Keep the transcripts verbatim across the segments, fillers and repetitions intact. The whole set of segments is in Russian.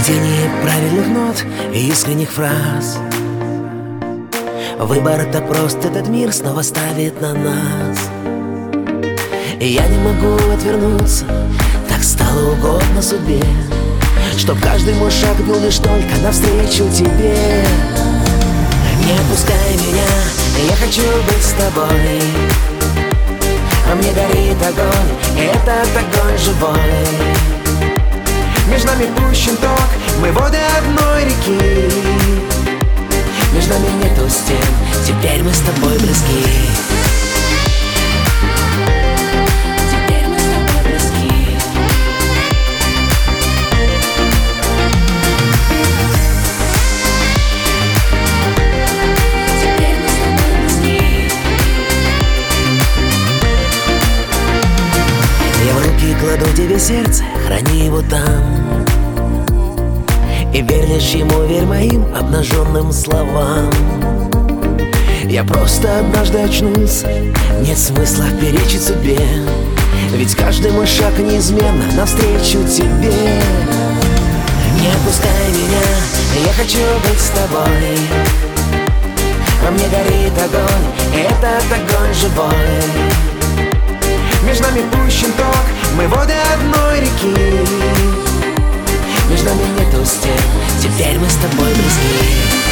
Сплетение правильных нот и искренних фраз. Выбор — это просто этот мир снова ставит на нас. И я не могу отвернуться, так стало угодно судьбе, чтоб каждый мой шаг был лишь только навстречу тебе. Не отпускай меня, я хочу быть с тобой. А мне горит огонь, и этот огонь живой. Между нами пущен ток, мы воды одной реки. Между нами нету стен, теперь мы с тобой близки. Теперь мы с тобой близки. Теперь мы с тобой близки. Я в руки кладу тебе сердце, храни его там. И верь лишь ему, верь моим обнаженным словам. Я просто однажды очнулся, нет смысла перечить судьбе, ведь каждый мой шаг неизменно навстречу тебе. Не отпускай меня, я хочу быть с тобой. А мне горит огонь, и этот огонь живой. Между нами пущен ток, мы воды одной реки. Между нами нету стен, теперь мы с тобой близки.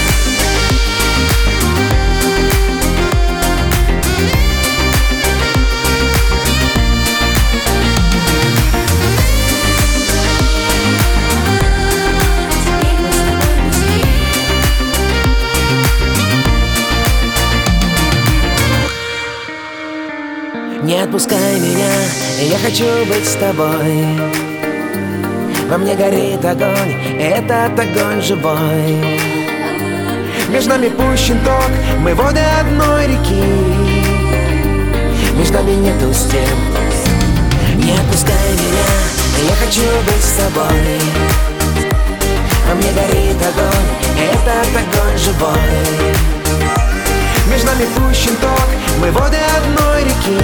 Не отпускай меня, я хочу быть с тобой. Во мне горит огонь, этот огонь живой. Между нами пущен ток, мы воды одной реки. Между нами нету стен. Не отпускай меня, я хочу быть с тобой. Во мне горит огонь, этот огонь живой. Между нами пущен ток, мы воды одной реки.